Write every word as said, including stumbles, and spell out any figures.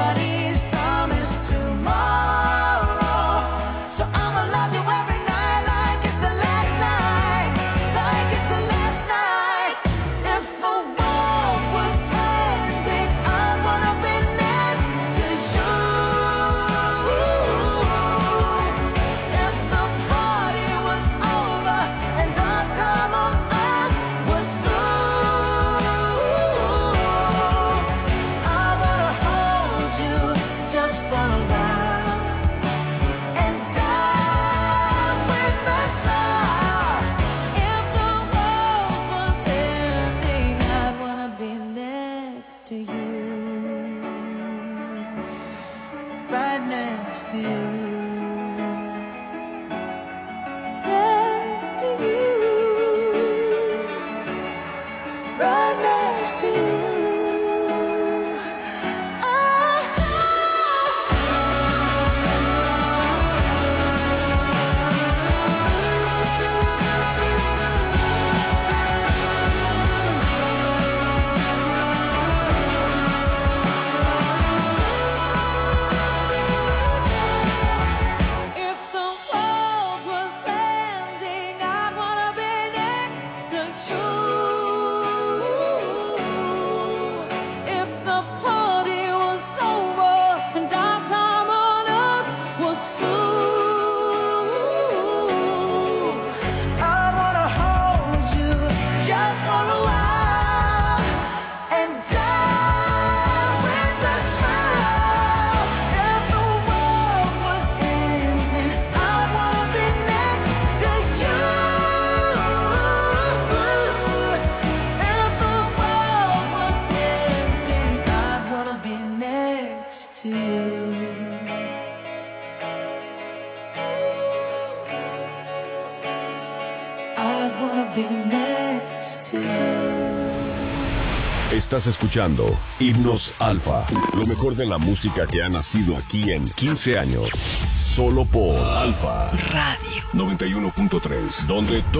nobody's promised tomorrow. So I'ma love you every night like it's the last night, like it's the last night. If the world was ending, I'd wanna be next to you. If the party was over and our time on earth was through, I wanna hold you just for a while and die with a smile. If the world was ending, I'd wanna be next to you, right next to you, next to you, right next to you. If the world was ending, I'd wanna be next to you. If the party was over and our time on earth was through, I'd wanna hold you just for a while and die with a smile. If the world was ending, I'd wanna be next to you. If the world was ending, I'd wanna be next to you. I'd wanna be next to you. Estás escuchando Himnos Alfa, lo mejor de la música que ha nacido aquí en quince años, solo por Alfa Radio noventa y uno punto tres, donde todo